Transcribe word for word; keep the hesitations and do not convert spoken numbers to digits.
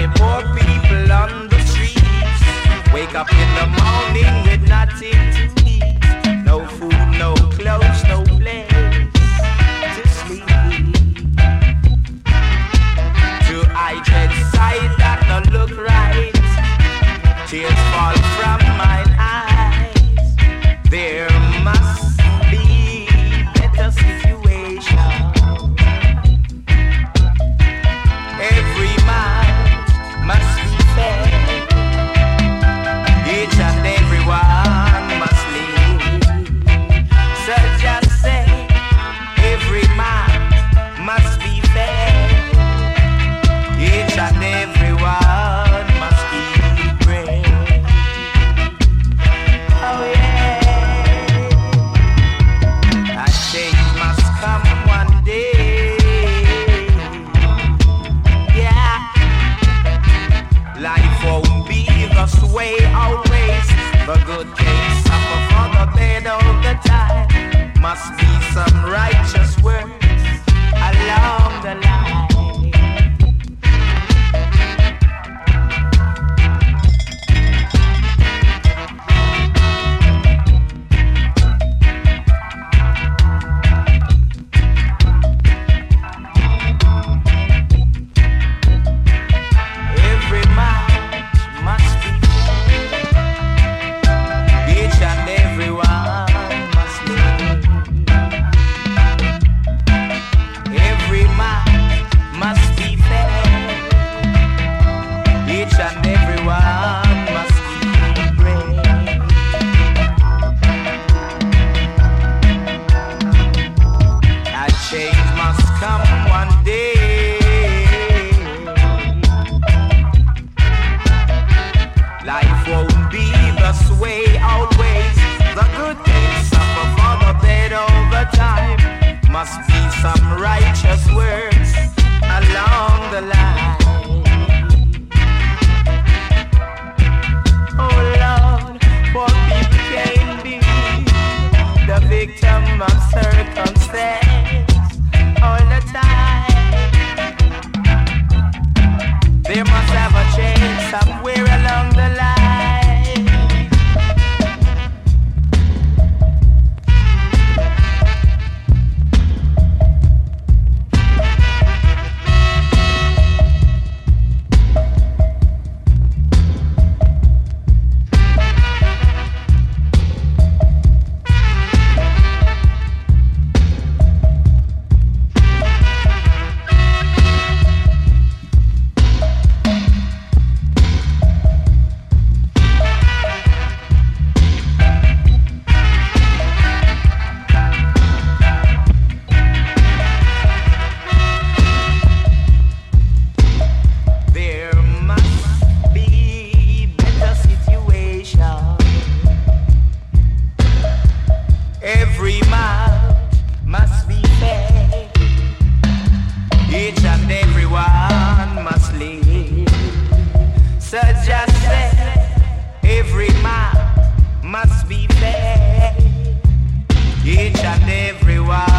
the poor people on the streets wake up in the morning with nothing to eat. No food, no clothes, no place to sleep. To I dread sight that don't look right. Tears fall from mine eyes. There must be better situation. Every man must be fair. Each and every one must live. So just say, every man must be fair. Each and every one must eat bread. Oh yeah. A change must come one day. Yeah. Life won't be this way always. The good things suffer for the bad all the time. Must be some righteous words along the line. Each and every one